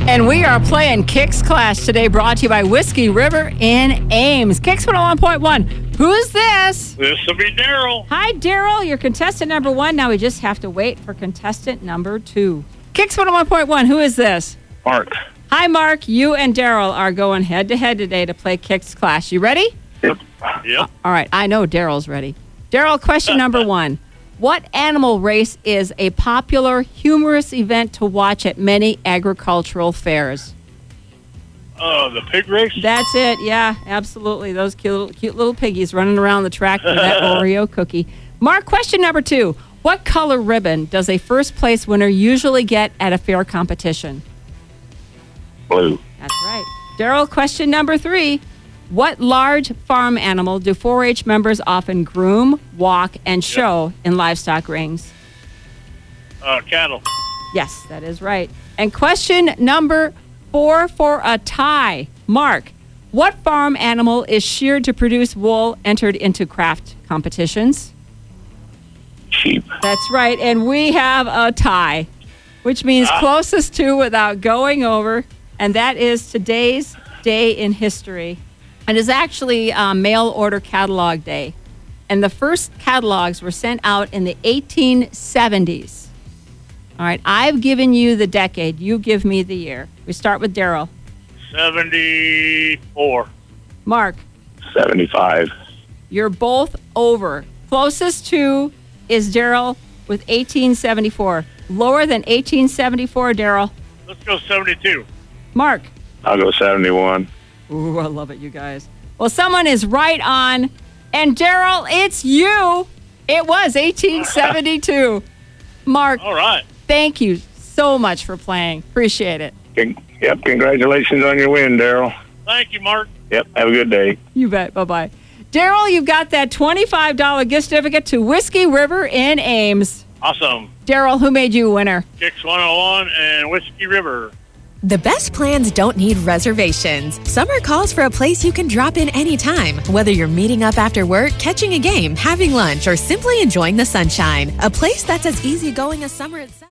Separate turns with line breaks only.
And we are playing Kicks Clash today, brought to you by Whiskey River in Ames. Kicks 101.1. Who's this?
This will be Daryl.
Hi, Daryl. You're contestant number 1. Now we just have to wait for contestant number 2. Kicks 101.1. Who is this?
Mark.
Hi, Mark. You and Daryl are going head-to-head today to play Kicks Clash. You ready?
Yep.
All right. I know Daryl's ready. Daryl, question number 1. What animal race is a popular, humorous event to watch at many agricultural fairs?
The pig race?
That's it. Yeah, absolutely. Those cute little piggies running around the track with that Oreo cookie. Mark, question number 2. What color ribbon does a first-place winner usually get at a fair competition?
Blue.
That's right. Daryl, question number 3. What large farm animal do 4-H members often groom, walk, and show in livestock rings?
Cattle.
Yes, that is right. And question number 4 for a tie. Mark, what farm animal is sheared to produce wool entered into craft competitions?
Sheep.
That's right. And we have a tie, which means closest to without going over. And that is today's day in history. It is actually mail order catalog day. And the first catalogs were sent out in the 1870s. All right, I've given you the decade. You give me the year. We start with Daryl.
74.
Mark.
75.
You're both over. Closest to is Daryl with 1874. Lower than 1874, Daryl.
Let's go 72.
Mark.
I'll go 71.
Ooh, I love it, you guys. Well, someone is right on. And Daryl, it's you. It was 1872. Mark.
All right.
Thank you so much for playing. Appreciate it.
Yep. Congratulations on your win, Daryl. Thank you, Mark. Yep. Have a good day.
You bet. Bye-bye. Daryl, you've got that $25 gift certificate to Whiskey River in Ames.
Awesome.
Daryl, who made you a winner?
Kicks 101 and Whiskey River.
The best plans don't need reservations. Summer calls for a place you can drop in anytime. Whether you're meeting up after work, catching a game, having lunch, or simply enjoying the sunshine. A place that's as easygoing as summer itself.